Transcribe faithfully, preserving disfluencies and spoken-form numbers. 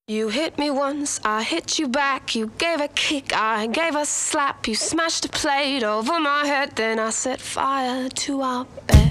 You hit me once, I hit you back. You gave a kick, I gave a slap. You smashed a plate over my head, then I set fire to our bed.